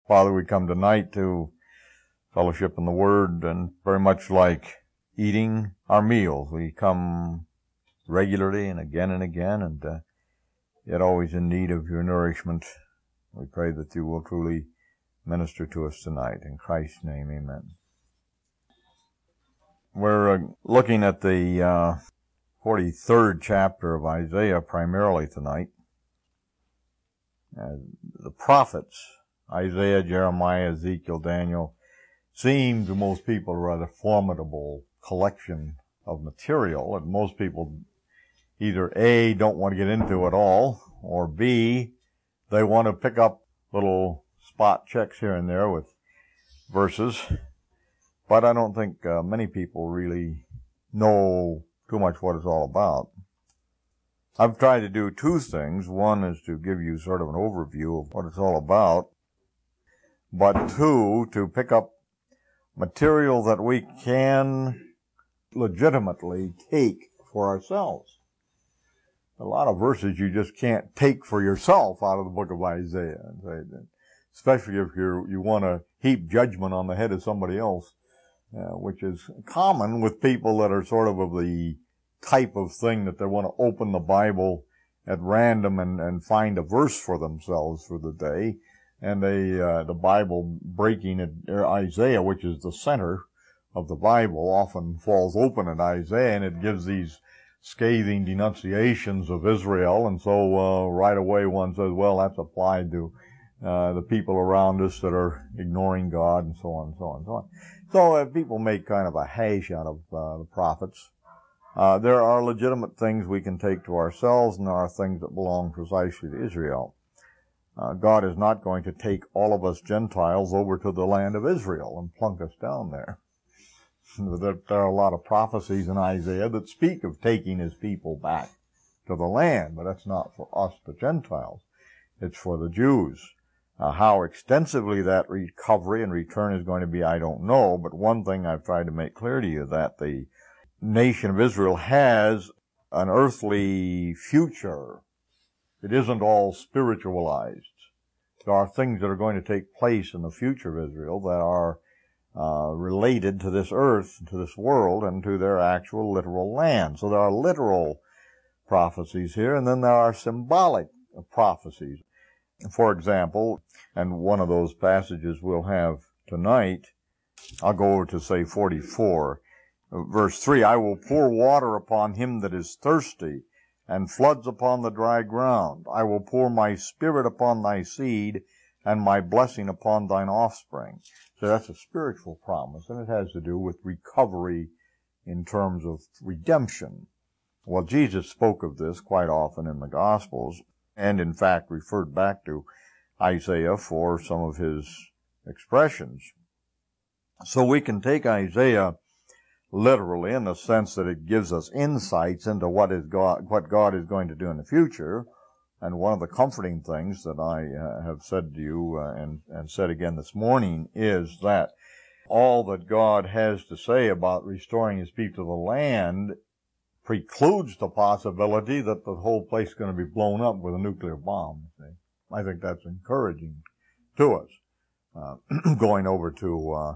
Father, we come tonight to fellowship in the Word, and very much like eating our meals, we come regularly and again, and yet always in need of your nourishment. We pray that you will truly minister to us tonight. In Christ's name, amen. We're looking at the 43rd chapter of Isaiah primarily tonight. The prophets, Isaiah, Jeremiah, Ezekiel, Daniel, seem to most people a rather formidable collection of material, and most people either A, don't want to get into it all, or B, they want to pick up little spot checks here and there with verses. But I don't think many people really know too much what it's all about. I've tried to do two things. One is to give you sort of an overview of what it's all about, but two, to pick up material that we can legitimately take for ourselves. A lot of verses you just can't take for yourself out of the book of Isaiah, especially if you want to heap judgment on the head of somebody else, which is common with people that are sort of the type of thing that they want to open the Bible at random and find a verse for themselves for the day. And the Bible breaking at Isaiah, which is the center of the Bible, often falls open at Isaiah, and it gives these scathing denunciations of Israel. And so right away one says, well, that's applied to the people around us that are ignoring God, and so on and so on and so on. So people make kind of a hash out of the prophets. There are legitimate things we can take to ourselves, and there are things that belong precisely to Israel. God is not going to take all of us Gentiles over to the land of Israel and plunk us down there. There are a lot of prophecies in Isaiah that speak of taking his people back to the land, but that's not for us, the Gentiles. It's for the Jews. How extensively that recovery and return is going to be, I don't know, but one thing I've tried to make clear to you, that the nation of Israel has an earthly future. It isn't all spiritualized. There are things that are going to take place in the future of Israel that are related to this earth, to this world, and to their actual literal land. So there are literal prophecies here, and then there are symbolic prophecies. For example, and one of those passages we'll have tonight, I'll go over to, say, 44. Verse 3, I will pour water upon him that is thirsty, and floods upon the dry ground. I will pour my spirit upon thy seed, and my blessing upon thine offspring. So that's a spiritual promise, and it has to do with recovery in terms of redemption. Well, Jesus spoke of this quite often in the Gospels, and in fact referred back to Isaiah for some of his expressions. So we can take Isaiah literally in the sense that it gives us insights into what God is going to do in the future. And one of the comforting things that I have said to you and said again this morning is that all that God has to say about restoring his people to the land precludes the possibility that the whole place is going to be blown up with a nuclear bomb. See? I think that's encouraging to us. Going over to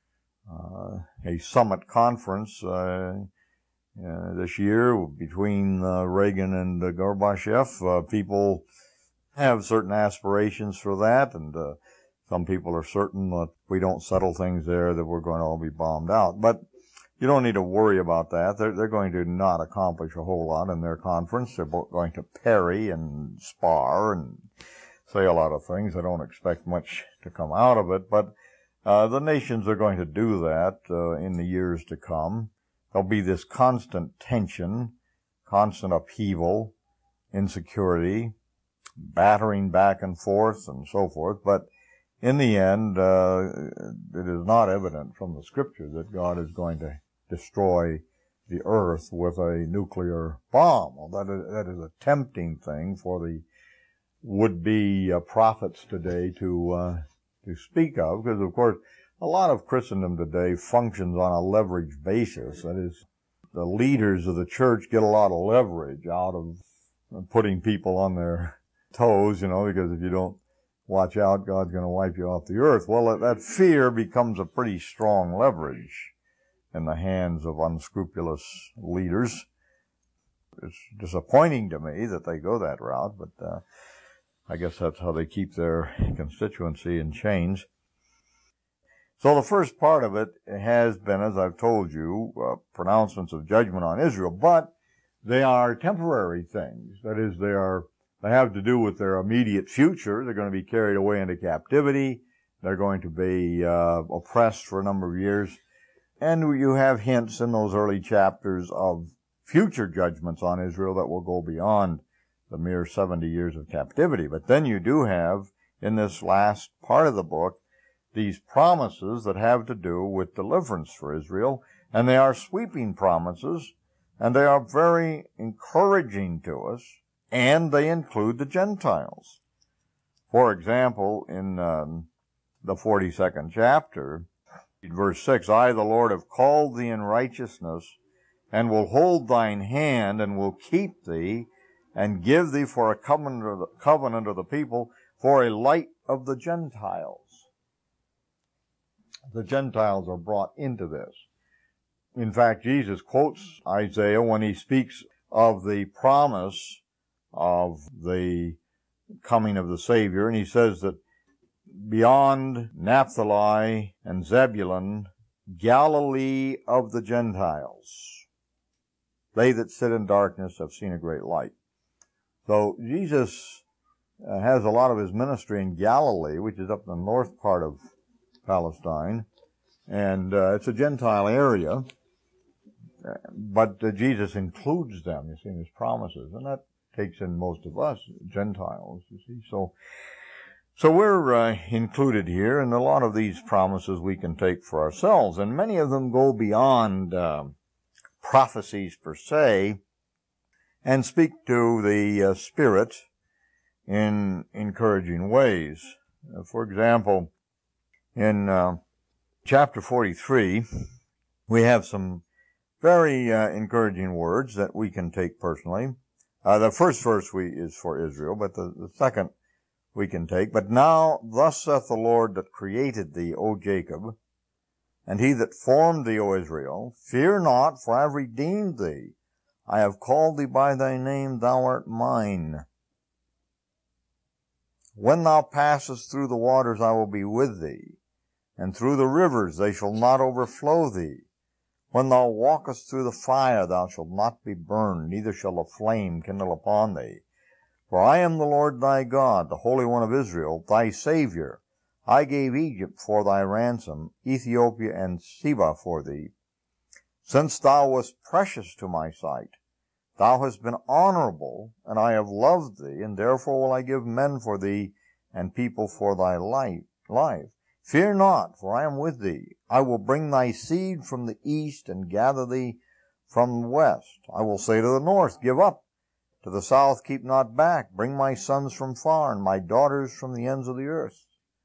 a summit conference this year between Reagan and Gorbachev. People have certain aspirations for that, and some people are certain that if we don't settle things there that we're going to all be bombed out. But you don't need to worry about that. They're going to not accomplish a whole lot in their conference. They're going to parry and spar and say a lot of things. I don't expect much to come out of it, but the nations are going to do that in the years to come. There'll be this constant tension, constant upheaval, insecurity, battering back and forth and so forth. But in the end, it is not evident from the Scripture that God is going to destroy the earth with a nuclear bomb. Well, that is a tempting thing for the would-be prophets today to speak of, because, of course, a lot of Christendom today functions on a leverage basis. That is, the leaders of the church get a lot of leverage out of putting people on their toes, because if you don't watch out, God's going to wipe you off the earth. Well, that fear becomes a pretty strong leverage in the hands of unscrupulous leaders. It's disappointing to me that they go that route, but I guess that's how they keep their constituency in chains. So the first part of it has been, as I've told you, pronouncements of judgment on Israel, but they are temporary things. That is, they have to do with their immediate future. They're going to be carried away into captivity. They're going to be oppressed for a number of years. And you have hints in those early chapters of future judgments on Israel that will go beyond the mere 70 years of captivity. But then you do have, in this last part of the book, these promises that have to do with deliverance for Israel, and they are sweeping promises, and they are very encouraging to us, and they include the Gentiles. For example, in the 42nd chapter, verse 6, I, the Lord, have called thee in righteousness, and will hold thine hand, and will keep thee, and give thee for a covenant of the people, for a light of the Gentiles. The Gentiles are brought into this. In fact, Jesus quotes Isaiah when he speaks of the promise of the coming of the Savior, and he says that beyond Naphtali and Zebulun, Galilee of the Gentiles, they that sit in darkness have seen a great light. So Jesus has a lot of his ministry in Galilee, which is up in the north part of Palestine, and it's a Gentile area, but Jesus includes them, you see, in his promises, and that takes in most of us, Gentiles, you see. So we're included here, and a lot of these promises we can take for ourselves, and many of them go beyond prophecies per se, and speak to the Spirit in encouraging ways. For example, in chapter 43, we have some very encouraging words that we can take personally. The first verse is for Israel, but the second we can take. But now, thus saith the Lord that created thee, O Jacob, and he that formed thee, O Israel, fear not, for I have redeemed thee. I have called thee by thy name, thou art mine. When thou passest through the waters, I will be with thee, and through the rivers they shall not overflow thee. When thou walkest through the fire, thou shalt not be burned, neither shall a flame kindle upon thee. For I am the Lord thy God, the Holy One of Israel, thy Savior. I gave Egypt for thy ransom, Ethiopia and Seba for thee. Since thou wast precious to my sight, thou hast been honorable, and I have loved thee, and therefore will I give men for thee, and people for thy life. Fear not, for I am with thee. I will bring thy seed from the east, and gather thee from the west. I will say to the north, give up. To the south, keep not back. Bring my sons from far, and my daughters from the ends of the earth.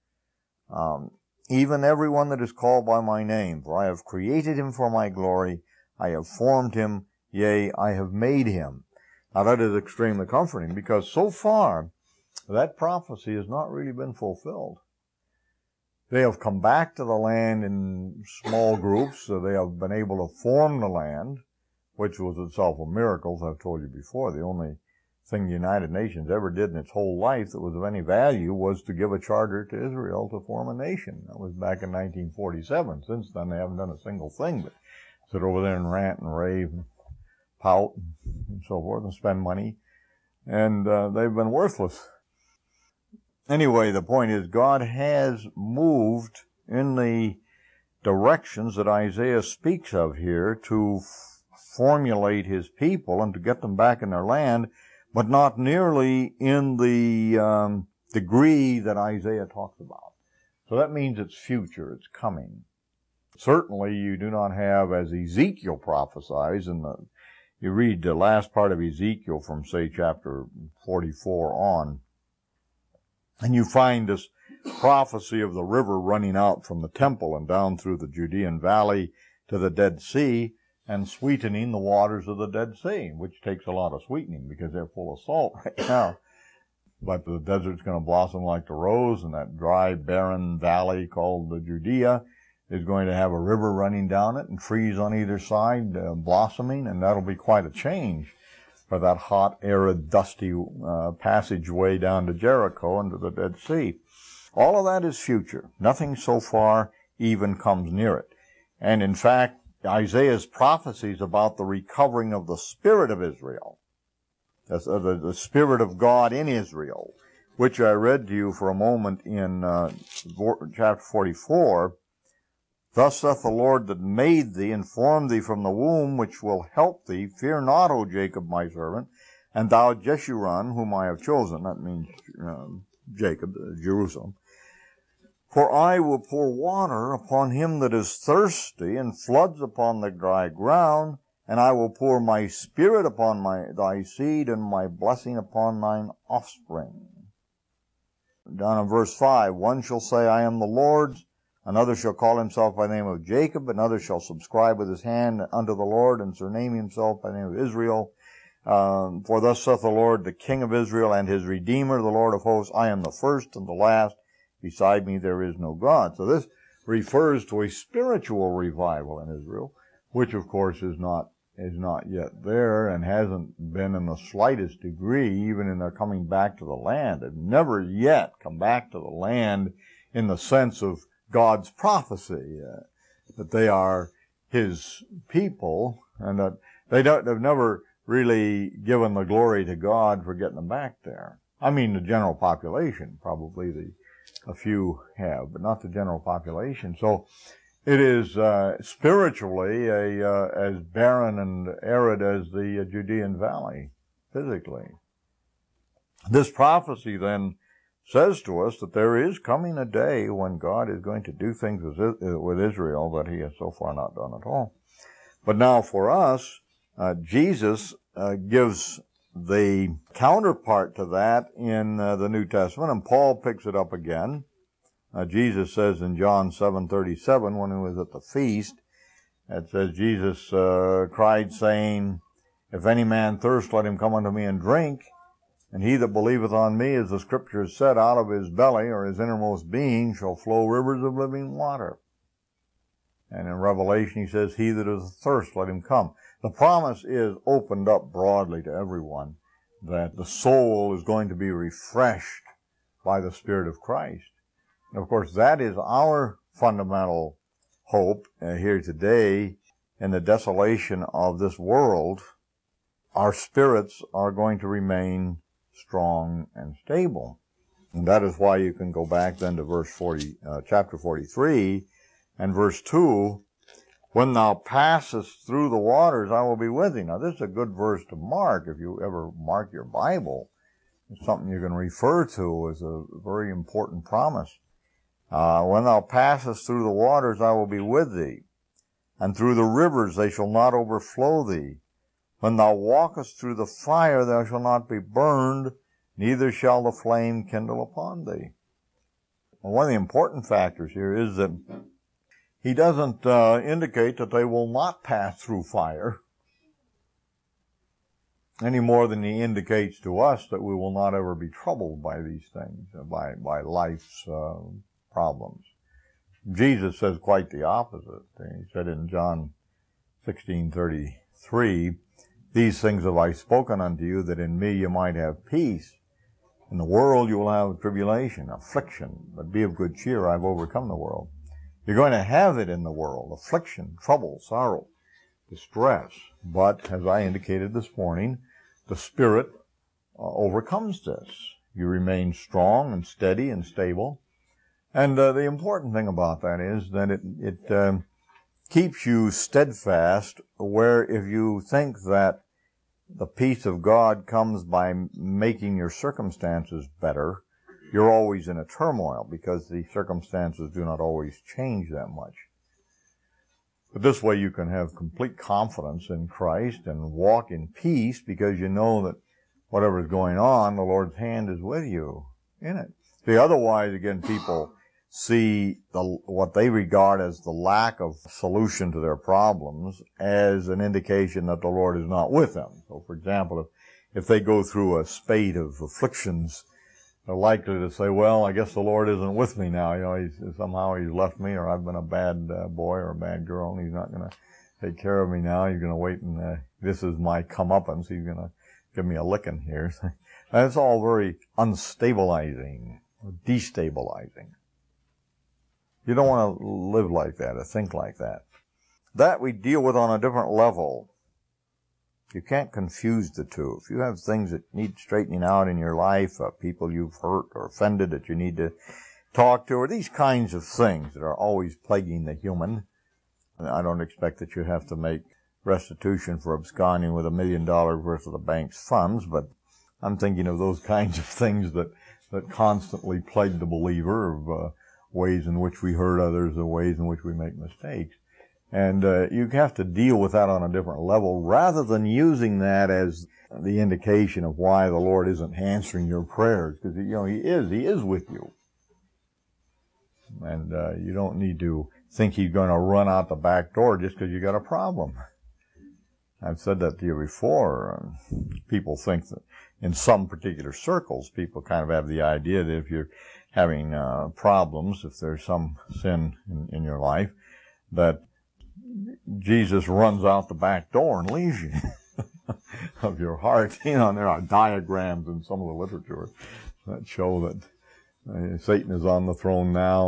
Even every one that is called by my name, for I have created him for my glory. I have formed him, yea, I have made him. Now that is extremely comforting, because so far, that prophecy has not really been fulfilled. They have come back to the land in small groups, so they have been able to form the land, which was itself a miracle, as I've told you before. The only thing the United Nations ever did in its whole life that was of any value was to give a charter to Israel to form a nation. That was back in 1947. Since then, they haven't done a single thing but sit over there and rant and rave and pout and so forth and spend money. And they've been worthless. Anyway, the point is God has moved in the directions that Isaiah speaks of here to formulate his people and to get them back in their land, but not nearly in the degree that Isaiah talks about. So that means it's future, it's coming. Certainly you do not have, as Ezekiel prophesies, you read the last part of Ezekiel from, say, chapter 44 on, and you find this prophecy of the river running out from the temple and down through the Judean valley to the Dead Sea and sweetening the waters of the Dead Sea, which takes a lot of sweetening because they're full of salt right now. but the desert's going to blossom like the rose, and that dry, barren valley called the Judea is going to have a river running down it and trees on either side blossoming, and that'll be quite a change for that hot, arid, dusty passageway down to Jericho and to the Dead Sea. All of that is future. Nothing so far even comes near it. And in fact, Isaiah's prophecies about the recovering of the spirit of Israel, the Spirit of God in Israel, which I read to you for a moment in chapter 44, "Thus saith the Lord that made thee, and formed thee from the womb, which will help thee. Fear not, O Jacob, my servant, and thou Jeshurun, whom I have chosen." That means Jacob, Jerusalem. "For I will pour water upon him that is thirsty, and floods upon the dry ground. And I will pour my spirit upon thy seed, and my blessing upon thine offspring." Down in verse 5, "One shall say, I am the Lord's. Another shall call himself by the name of Jacob. Another shall subscribe with his hand unto the Lord, and surname himself by the name of Israel. For thus saith the Lord, the King of Israel, and his Redeemer, the Lord of hosts, I am the first and the last. Beside me there is no God." So this refers to a spiritual revival in Israel, which of course is not yet there, and hasn't been in the slightest degree, even in their coming back to the land. They've never yet come back to the land in the sense of God's prophecy, that they are His people, and that they've never really given the glory to God for getting them back there. I mean, the general population, probably a few have, but not the general population. So it is spiritually as barren and arid as the Judean Valley, physically. This prophecy then says to us that there is coming a day when God is going to do things with Israel that He has so far not done at all. But now for us, Jesus gives the counterpart to that in the New Testament, and Paul picks it up again. Jesus says in John 7:37, when He was at the feast, it says, Jesus cried, saying, "If any man thirst, let him come unto me and drink. And he that believeth on me, as the Scripture has said, out of his belly or his innermost being shall flow rivers of living water." And in Revelation He says, "He that is athirst, let him come." The promise is opened up broadly to everyone that the soul is going to be refreshed by the Spirit of Christ. And of course, that is our fundamental hope here today in the desolation of this world. Our spirits are going to remain strong and stable. And that is why you can go back then to chapter 43 and verse 2, "When thou passest through the waters, I will be with thee." Now this is a good verse to mark if you ever mark your Bible. It's something you can refer to as a very important promise. "When thou passest through the waters, I will be with thee. And through the rivers, they shall not overflow thee. When thou walkest through the fire, thou shalt not be burned, neither shall the flame kindle upon thee." Well, one of the important factors here is that He doesn't indicate that they will not pass through fire any more than He indicates to us that we will not ever be troubled by these things, by life's problems. Jesus says quite the opposite. He said in John 16:33, "These things have I spoken unto you, that in me you might have peace. In the world you will have tribulation, affliction, but be of good cheer, I have overcome the world." You're going to have it in the world, affliction, trouble, sorrow, distress. But, as I indicated this morning, the Spirit overcomes this. You remain strong and steady and stable. And the important thing about that is that it keeps you steadfast, where if you think that the peace of God comes by making your circumstances better, you're always in a turmoil because the circumstances do not always change that much. But this way you can have complete confidence in Christ and walk in peace because you know that whatever is going on, the Lord's hand is with you in it. See, otherwise, again, people see what they regard as the lack of solution to their problems as an indication that the Lord is not with them. So, for example, if they go through a spate of afflictions are likely to say, well, I guess the Lord isn't with me now. Somehow he's left me, or I've been a bad boy or a bad girl, and he's not going to take care of me now. He's going to wait, and this is my comeuppance. He's going to give me a licking here. That's all very unstabilizing, or destabilizing. You don't want to live like that or think like that. That we deal with on a different level. You can't confuse the two. If you have things that need straightening out in your life, people you've hurt or offended that you need to talk to, or these kinds of things that are always plaguing the human, I don't expect that you have to make restitution for absconding with $1 million worth of the bank's funds, but I'm thinking of those kinds of things that constantly plague the believer, of ways in which we hurt others, the ways in which we make mistakes. And you have to deal with that on a different level, rather than using that as the indication of why the Lord isn't answering your prayers, because He is with you, and you don't need to think He's going to run out the back door just because you got a problem. I've said that to you before. People think that in some particular circles, people kind of have the idea that if you're having problems, if there's some sin in your life, that Jesus runs out the back door and leaves you of your heart. There are diagrams in some of the literature that show that Satan is on the throne now,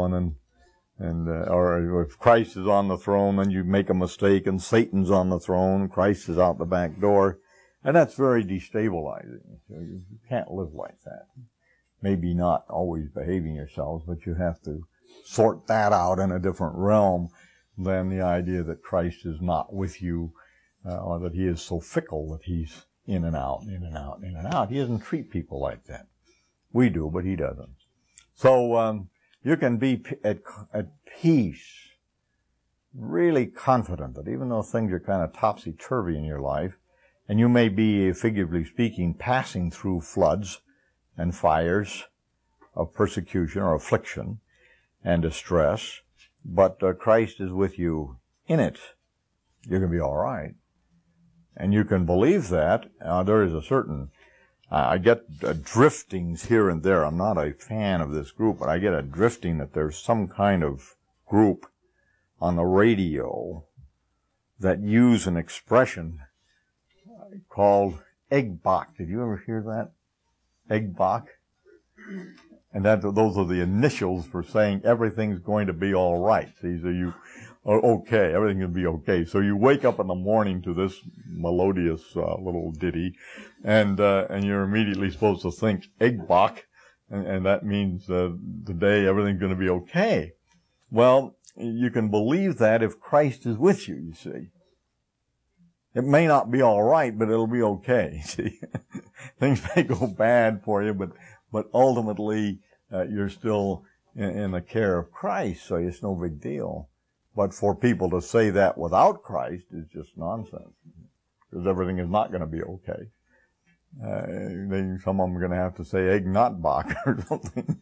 or if Christ is on the throne, then you make a mistake and Satan's on the throne, Christ is out the back door, and that's very destabilizing. So you can't live like that. Maybe not always behaving yourselves, but you have to sort that out in a different realm than the idea that Christ is not with you, or that He is so fickle that He's in and out, in and out, in and out. He doesn't treat people like that. We do, but He doesn't. So you can be at peace, really confident that even though things are kind of topsy-turvy in your life, and you may be, figuratively speaking, passing through floods and fires of persecution or affliction and distress, but Christ is with you in it, you're going to be all right. And you can believe that. There is a certain, I get driftings here and there. I'm not a fan of this group, but I get a drifting that there's some kind of group on the radio that use an expression called Eggbach. Did you ever hear that? Eggbach? And those are the initials for saying everything's going to be all right. See, so you are okay, everything's going to be okay. So you wake up in the morning to this melodious little ditty, and you're immediately supposed to think Eggbach, and that means today everything's going to be okay. Well, you can believe that if Christ is with you, you see. It may not be all right, but it'll be okay, see. Things may go bad for you, but ultimately, you're still in the care of Christ, so it's no big deal. But for people to say that without Christ is just nonsense, because everything is not going to be okay. Some of them are going to have to say egg not Bach or something.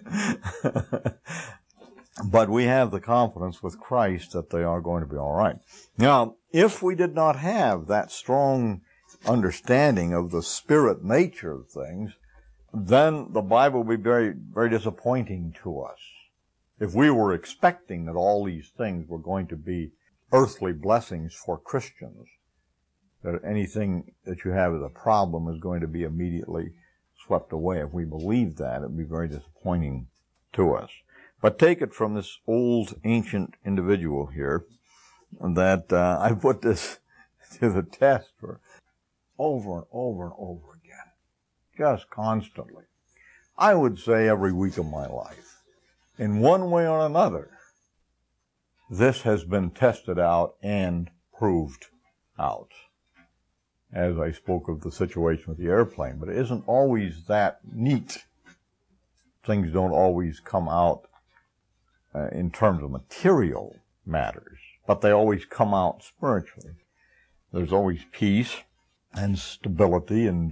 But we have the confidence with Christ that they are going to be all right. Now, if we did not have that strong understanding of the spirit nature of things, then the Bible would be very, very disappointing to us. If we were expecting that all these things were going to be earthly blessings for Christians, that anything that you have as a problem is going to be immediately swept away, if we believed that, it would be very disappointing to us. But take it from this old, ancient individual here, that I put this to the test for over and over and over again, just constantly. I would say every week of my life. In one way or another, this has been tested out and proved out. As I spoke of the situation with the airplane, but it isn't always that neat. Things don't always come out in terms of material matters, but they always come out spiritually. There's always peace and stability and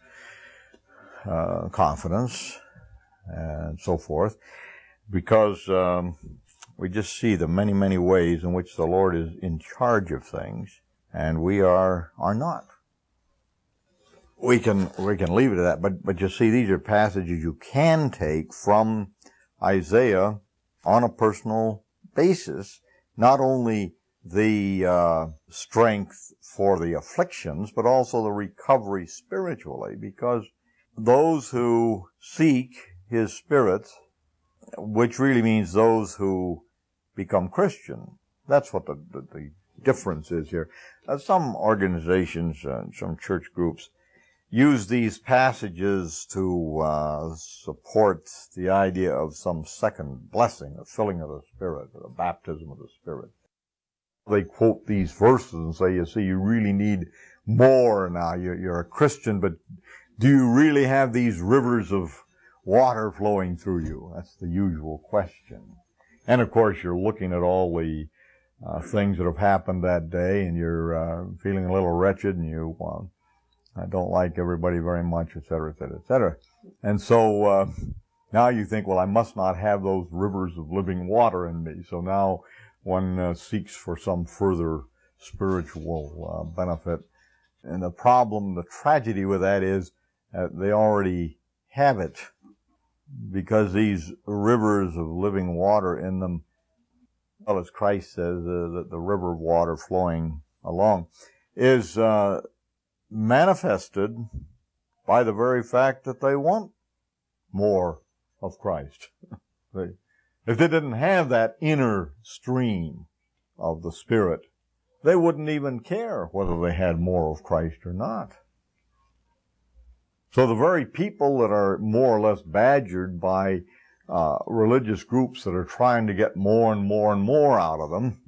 confidence and so forth, because we just see the many, many ways in which the Lord is in charge of things, and we are not. we can leave it at that. But you see, these are passages you can take from Isaiah on a personal basis, not only the strength for the afflictions, but also the recovery spiritually, because those who seek His Spirit, which really means those who become Christian, that's what the difference is here. Some organizations, some church groups, use these passages to support the idea of some second blessing, a filling of the Spirit, or a baptism of the Spirit. They quote these verses and say, you see, you really need more now. You're a Christian, but do you really have these rivers of water flowing through you? That's the usual question. And of course, you're looking at all the things that have happened that day, and you're feeling a little wretched, and you don't like everybody very much, et cetera, et cetera, et cetera. And so now you think, well, I must not have those rivers of living water in me. So now one seeks for some further spiritual benefit. And the problem, the tragedy with that is they already have it, because these rivers of living water in them, well, as Christ says, the river of water flowing along, is manifested by the very fact that they want more of Christ. If they didn't have that inner stream of the Spirit, they wouldn't even care whether they had more of Christ or not. So the very people that are more or less badgered by religious groups that are trying to get more and more and more out of them,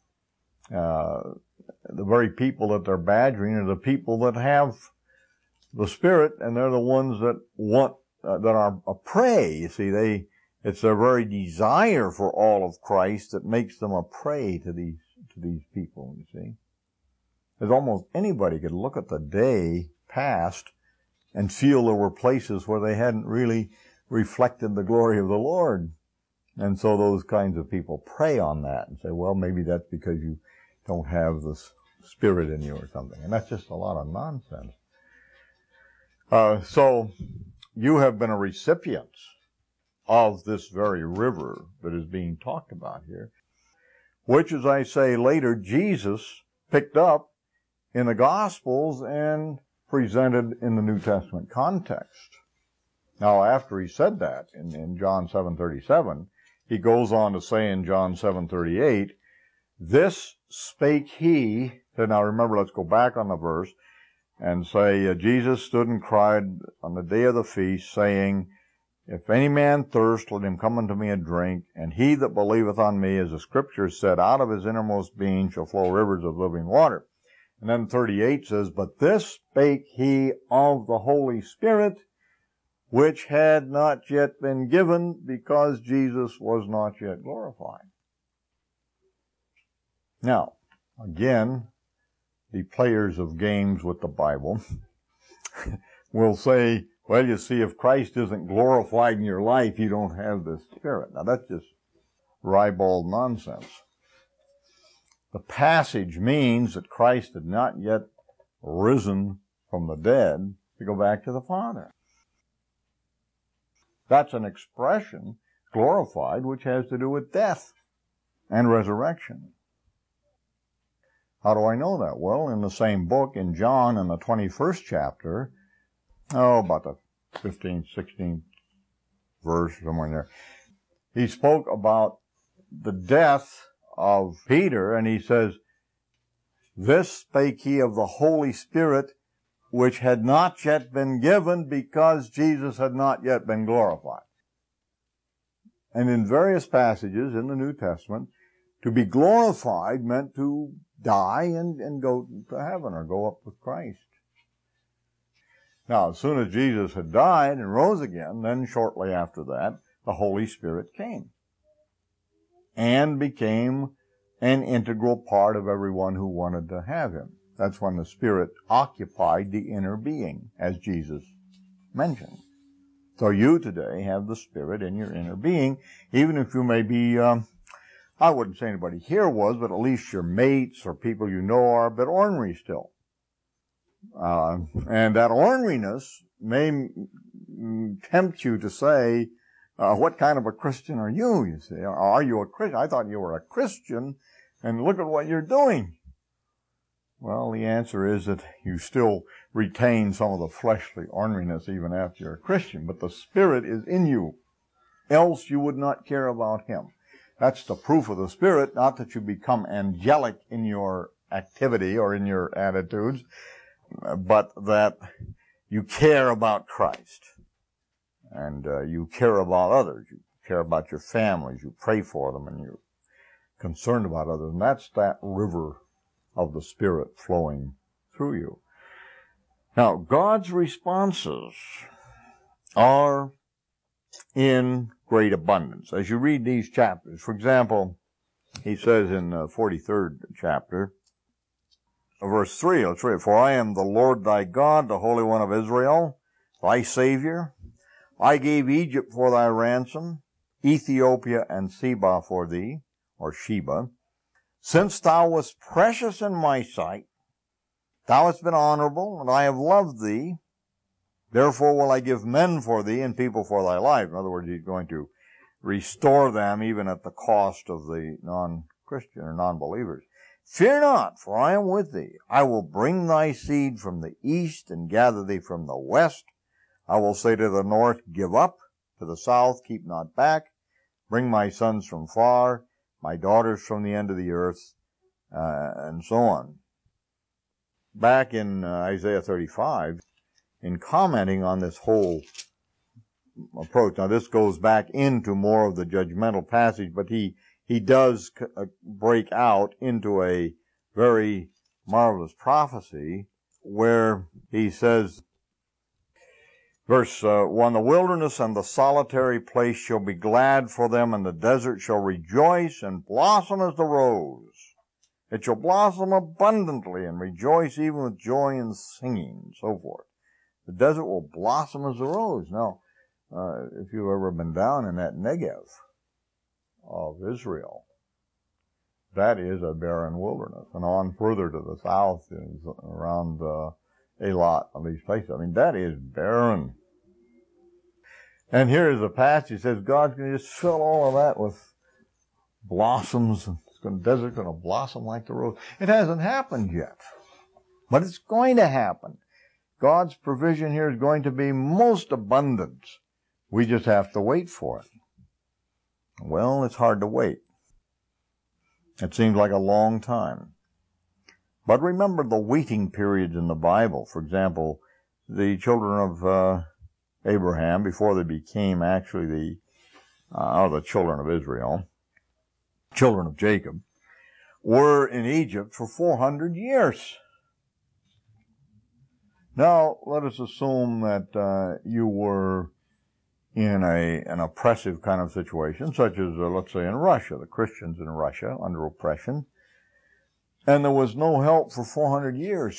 the very people that they're badgering are the people that have the Spirit, and they're the ones that want, that are a prey. You see, it's their very desire for all of Christ that makes them a prey to these people, you see. As almost anybody could look at the day past and feel there were places where they hadn't really reflected the glory of the Lord. And so those kinds of people prey on that and say, well, maybe that's because you don't have the Spirit in you or something. And that's just a lot of nonsense. So you have been a recipient of this very river that is being talked about here, which, as I say later, Jesus picked up in the Gospels and presented in the New Testament context. Now, after he said that in John 7:37, he goes on to say in John 7:38, this spake he. Now remember, let's go back on the verse and say, Jesus stood and cried on the day of the feast, saying, if any man thirst, let him come unto me and drink, and he that believeth on me, as the Scripture said, out of his innermost being shall flow rivers of living water. And then 38 says, but this spake he of the Holy Spirit, which had not yet been given, because Jesus was not yet glorified. Now, again, the players of games with the Bible will say, well, you see, if Christ isn't glorified in your life, you don't have the Spirit. Now, that's just ribald nonsense. The passage means that Christ had not yet risen from the dead to go back to the Father. That's an expression, glorified, which has to do with death and resurrection. How do I know that? Well, in the same book, in John, in the 21st chapter, about the 15th, 16th verse, somewhere in there, he spoke about the death of Peter, and he says, this spake he of the Holy Spirit, which had not yet been given, because Jesus had not yet been glorified. And in various passages in the New Testament, to be glorified meant to die and go to heaven or go up with Christ. Now, as soon as Jesus had died and rose again, then shortly after that, the Holy Spirit came and became an integral part of everyone who wanted to have him. That's when the Spirit occupied the inner being, as Jesus mentioned. So you today have the Spirit in your inner being, even if you may be, I wouldn't say anybody here was, but at least your mates or people you know are a bit ornery still. And that orneriness may tempt you to say, what kind of a Christian are you? You say, are you a Christian? I thought you were a Christian, and look at what you're doing. Well, the answer is that you still retain some of the fleshly orneriness even after you're a Christian, but the Spirit is in you. Else you would not care about Him. That's the proof of the Spirit, not that you become angelic in your activity or in your attitudes, but that you care about Christ. And you care about others. You care about your families. You pray for them, and you're concerned about others. And that's that river of the Spirit flowing through you. Now, God's responses are in great abundance. As you read these chapters, for example, he says in the 43rd chapter, verse 3, let's read it. For I am the Lord thy God, the Holy One of Israel, thy Savior. I gave Egypt for thy ransom, Ethiopia and Seba for thee, or Sheba. Since thou wast precious in my sight, thou hast been honorable, and I have loved thee. Therefore will I give men for thee and people for thy life. In other words, he's going to restore them even at the cost of the non-Christian or non-believers. Fear not, for I am with thee. I will bring thy seed from the east and gather thee from the west. I will say to the north, give up. To the south, keep not back. Bring my sons from far, my daughters from the end of the earth, and so on. Back in Isaiah 35, in commenting on this whole approach, now this goes back into more of the judgmental passage, but he does break out into a very marvelous prophecy where he says, verse 1, the wilderness and the solitary place shall be glad for them, and the desert shall rejoice and blossom as the rose. It shall blossom abundantly and rejoice even with joy and singing, and so forth. The desert will blossom as a rose. Now, if you've ever been down in that Negev of Israel, that is a barren wilderness. And on further to the south is around Eilat, all these places. I mean, that is barren. And here is a passage that says God's going to just fill all of that with blossoms. The desert's going to blossom like the rose. It hasn't happened yet, but it's going to happen. God's provision here is going to be most abundant. We just have to wait for it. Well, it's hard to wait. It seems like a long time. But remember the waiting periods in the Bible. For example, the children of Abraham, before they became actually the children of Israel, children of Jacob, were in Egypt for 400 years. Now, let us assume that you were in an oppressive kind of situation, such as, let's say, in Russia, the Christians in Russia under oppression, and there was no help for 400 years.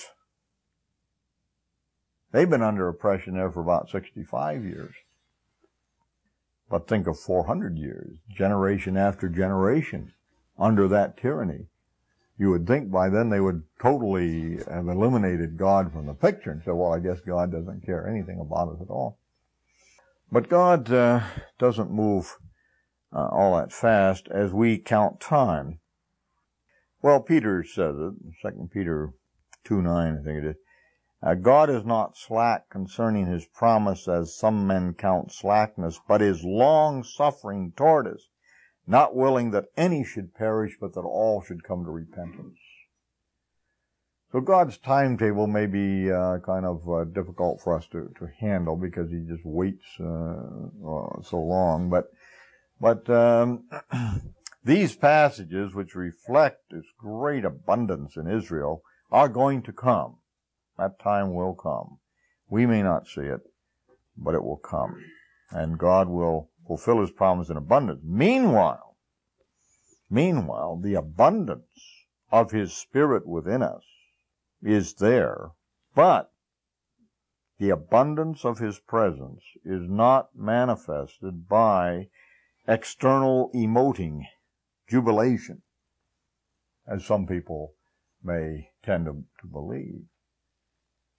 They've been under oppression there for about 65 years. But think of 400 years, generation after generation, under that tyranny. You would think by then they would totally have eliminated God from the picture and say, well, I guess God doesn't care anything about us at all. But God doesn't move all that fast as we count time. Well, Peter says it, 2 Peter 2:9, I think it is. God is not slack concerning his promise, as some men count slackness, but is long-suffering toward us, not willing that any should perish, but that all should come to repentance. So God's timetable may be kind of difficult for us to handle because he just waits so long. But these passages, which reflect this great abundance in Israel, are going to come. That time will come. We may not see it, but it will come. And God will fulfill his promise in abundance. Meanwhile, the abundance of his Spirit within us is there, but the abundance of his presence is not manifested by external emoting, jubilation, as some people may tend to believe.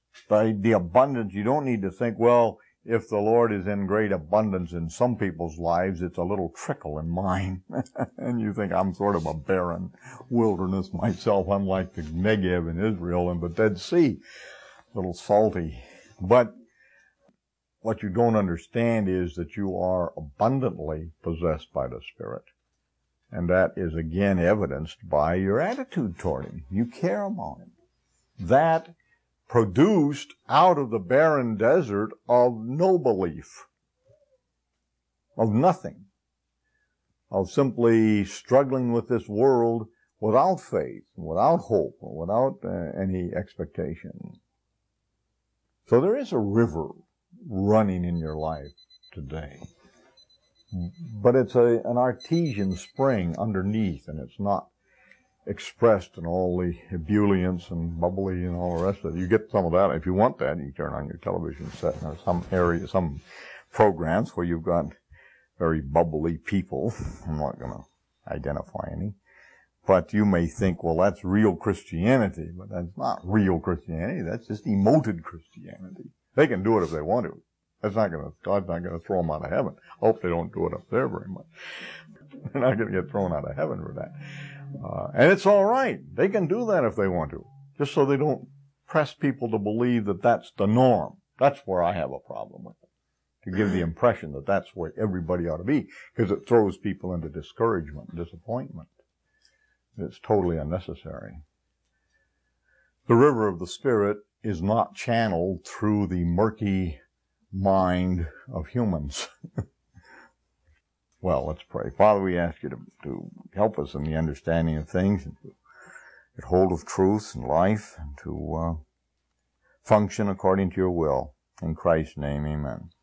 The abundance, you don't need to think, well, if the Lord is in great abundance in some people's lives, it's a little trickle in mine. And you think I'm sort of a barren wilderness myself. I'm like the Negev in Israel and the Dead Sea. A little salty. But what you don't understand is that you are abundantly possessed by the Spirit. And that is again evidenced by your attitude toward Him. You care about Him. That produced out of the barren desert of no belief, of nothing, of simply struggling with this world without faith, without hope, without any expectation. So there is a river running in your life today. But it's an artesian spring underneath, and it's not expressed in all the ebullience and bubbly and all the rest of it. You get some of that. If you want that, you turn on your television set, and there's some area, some programs where you've got very bubbly people. I'm not going to identify any. But you may think, well, that's real Christianity. But that's not real Christianity. That's just emoted Christianity. They can do it if they want to. God's not going to throw them out of heaven. I hope they don't do it up there very much. They're not going to get thrown out of heaven for that. And it's all right. They can do that if they want to, just so they don't press people to believe that that's the norm. That's where I have a problem with it, to give the impression that that's where everybody ought to be, because it throws people into discouragement and disappointment. It's totally unnecessary. The river of the Spirit is not channeled through the murky mind of humans. Well, let's pray. Father, we ask you to help us in the understanding of things, and to get hold of truth and life, and to function according to your will. In Christ's name, amen.